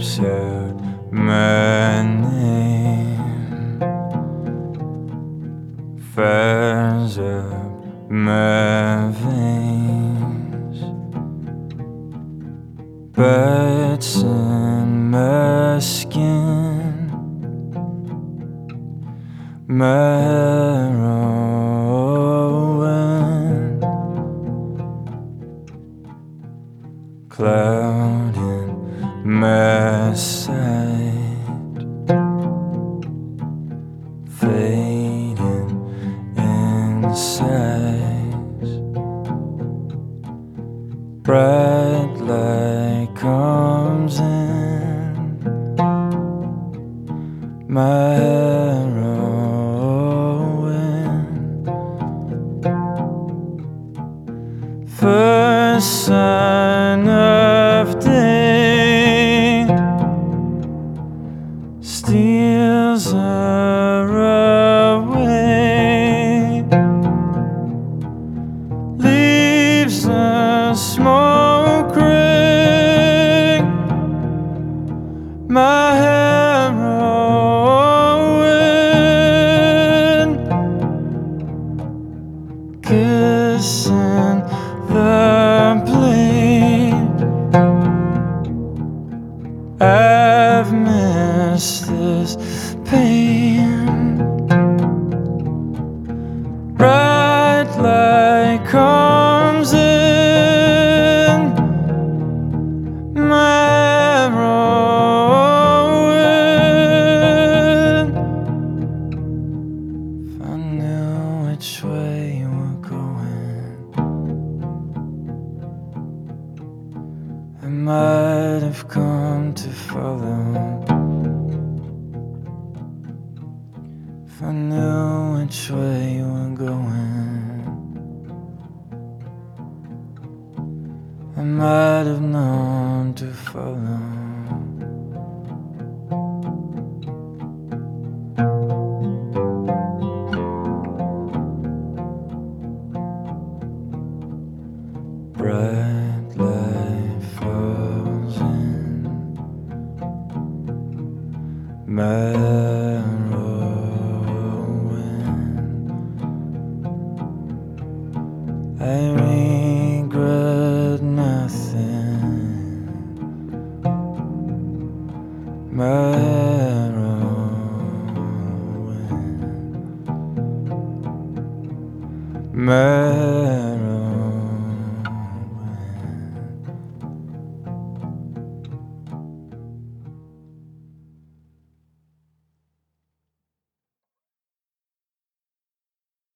absurd meaning. Furs up my veins, birds in my skin, my heroine, cloud in my sight, fading in size, bright light comes in, my heroine, first sign of day steals her away, leaves a smoke ring, my heroine, kissing the blade. I've missed this pain, bright light comes in, my heroine. If I knew which way you were going, I might have come to follow. If I knew which way you were going, I might have known to follow. Bright light falls in, my heroine, I regret nothing, my heroine, my